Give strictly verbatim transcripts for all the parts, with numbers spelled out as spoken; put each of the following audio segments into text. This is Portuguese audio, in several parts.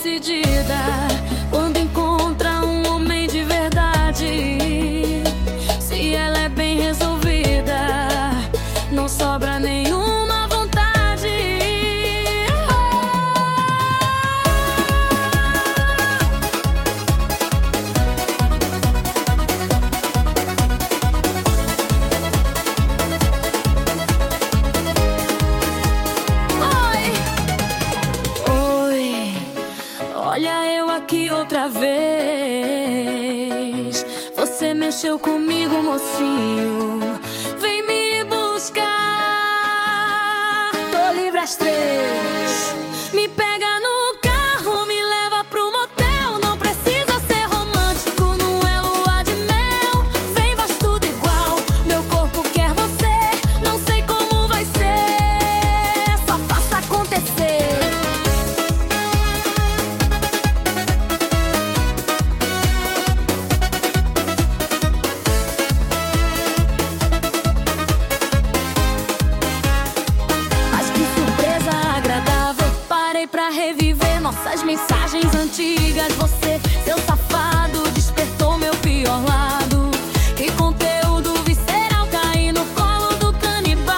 decidida quando encontra um homem de verdade. Se ela é bem resolvida, não sobra nenhuma vontade. Oi, oi, olha eu aqui outra vez. Você mexeu comigo, mocinho. Vem me buscar. Tô livre às três. Me pega no carro, me leva pro motel. Não precisa ser romântico, não é lua de mel. Vem, faz tudo igual. Meu corpo quer você. Não sei como vai ser, só faça acontecer. Pra reviver nossas mensagens antigas. Você, seu safado, despertou meu pior lado. Que conteúdo visceral, caí no colo do canibal.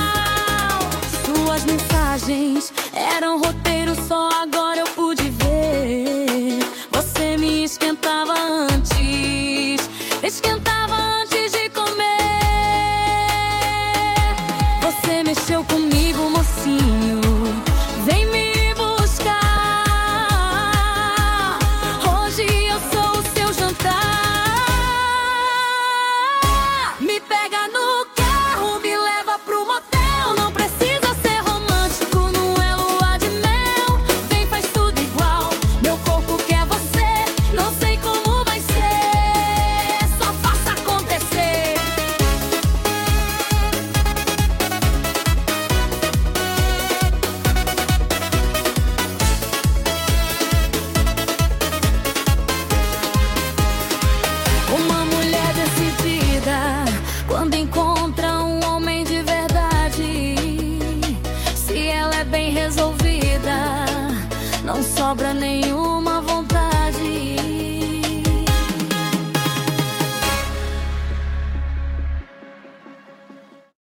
Suas mensagens eram roteiro, só agora eu pude ver. Você me esquentava antes, esquentava antes de comer. Você mexeu comigo, mocinho. Vem me quando encontra um homem de verdade. Se ela é bem resolvida, não sobra nem